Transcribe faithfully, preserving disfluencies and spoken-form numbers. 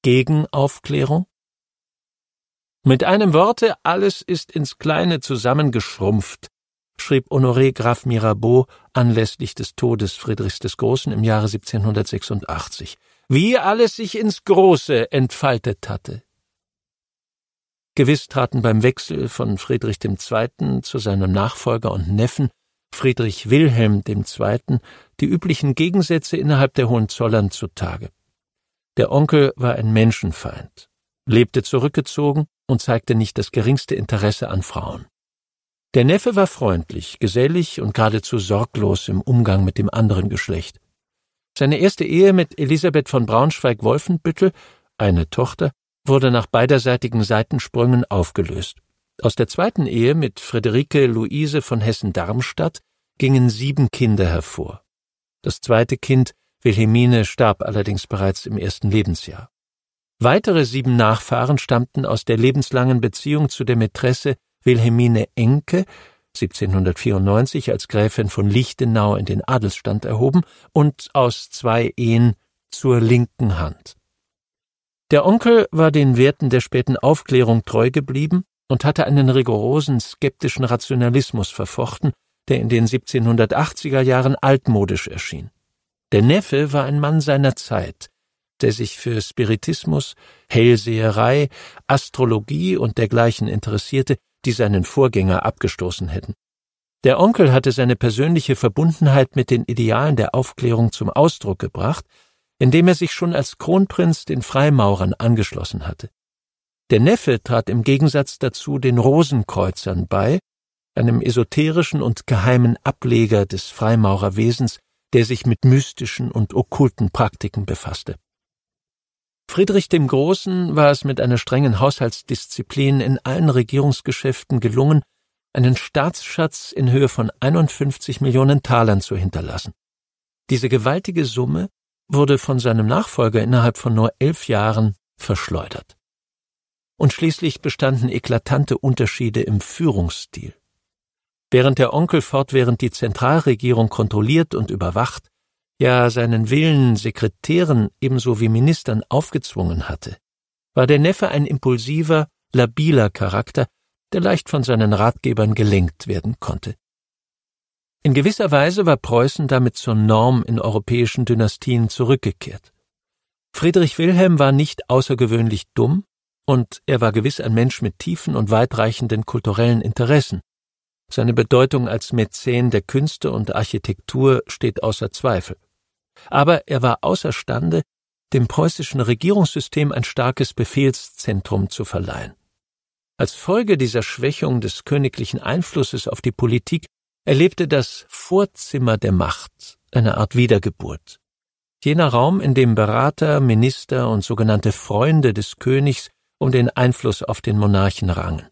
Gegenaufklärung? Mit einem Worte, alles ist ins Kleine zusammengeschrumpft, schrieb Honoré Graf Mirabeau anlässlich des Todes Friedrichs des Großen im Jahre siebzehnhundertsechsundachtzig, wie alles sich ins Große entfaltet hatte. Gewiss traten beim Wechsel von Friedrich dem Zweiten zu seinem Nachfolger und Neffen Friedrich Wilhelm dem Zweiten die üblichen Gegensätze innerhalb der Hohenzollern zutage. Der Onkel war ein Menschenfeind, lebte zurückgezogen und zeigte nicht das geringste Interesse an Frauen. Der Neffe war freundlich, gesellig und geradezu sorglos im Umgang mit dem anderen Geschlecht. Seine erste Ehe mit Elisabeth von Braunschweig-Wolfenbüttel, eine Tochter, wurde nach beiderseitigen Seitensprüngen aufgelöst. Aus der zweiten Ehe mit Friederike Luise von Hessen-Darmstadt gingen sieben Kinder hervor. Das zweite Kind, Wilhelmine, starb allerdings bereits im ersten Lebensjahr. Weitere sieben Nachfahren stammten aus der lebenslangen Beziehung zu der Mätresse Wilhelmine Enke, siebzehnhundertvierundneunzig als Gräfin von Lichtenau in den Adelsstand erhoben, und aus zwei Ehen zur linken Hand. Der Onkel war den Werten der späten Aufklärung treu geblieben und hatte einen rigorosen, skeptischen Rationalismus verfochten, der in den siebzehnhundertachtziger Jahren altmodisch erschien. Der Neffe war ein Mann seiner Zeit, der sich für Spiritismus, Hellseherei, Astrologie und dergleichen interessierte, die seinen Vorgänger abgestoßen hätten. Der Onkel hatte seine persönliche Verbundenheit mit den Idealen der Aufklärung zum Ausdruck gebracht, indem er sich schon als Kronprinz den Freimaurern angeschlossen hatte. Der Neffe trat im Gegensatz dazu den Rosenkreuzern bei, einem esoterischen und geheimen Ableger des Freimaurerwesens, der sich mit mystischen und okkulten Praktiken befasste. Friedrich dem Großen war es mit einer strengen Haushaltsdisziplin in allen Regierungsgeschäften gelungen, einen Staatsschatz in Höhe von einundfünfzig Millionen Talern zu hinterlassen. Diese gewaltige Summe wurde von seinem Nachfolger innerhalb von nur elf Jahren verschleudert. Und schließlich bestanden eklatante Unterschiede im Führungsstil. Während der Onkel fortwährend die Zentralregierung kontrolliert und überwacht, ja seinen Willen Sekretären ebenso wie Ministern aufgezwungen hatte, war der Neffe ein impulsiver, labiler Charakter, der leicht von seinen Ratgebern gelenkt werden konnte. In gewisser Weise war Preußen damit zur Norm in europäischen Dynastien zurückgekehrt. Friedrich Wilhelm war nicht außergewöhnlich dumm, und er war gewiss ein Mensch mit tiefen und weitreichenden kulturellen Interessen. Seine Bedeutung als Mäzen der Künste und Architektur steht außer Zweifel. Aber er war außerstande, dem preußischen Regierungssystem ein starkes Befehlszentrum zu verleihen. Als Folge dieser Schwächung des königlichen Einflusses auf die Politik erlebte das Vorzimmer der Macht eine Art Wiedergeburt. Jener Raum, in dem Berater, Minister und sogenannte Freunde des Königs um den Einfluss auf den Monarchen rangen.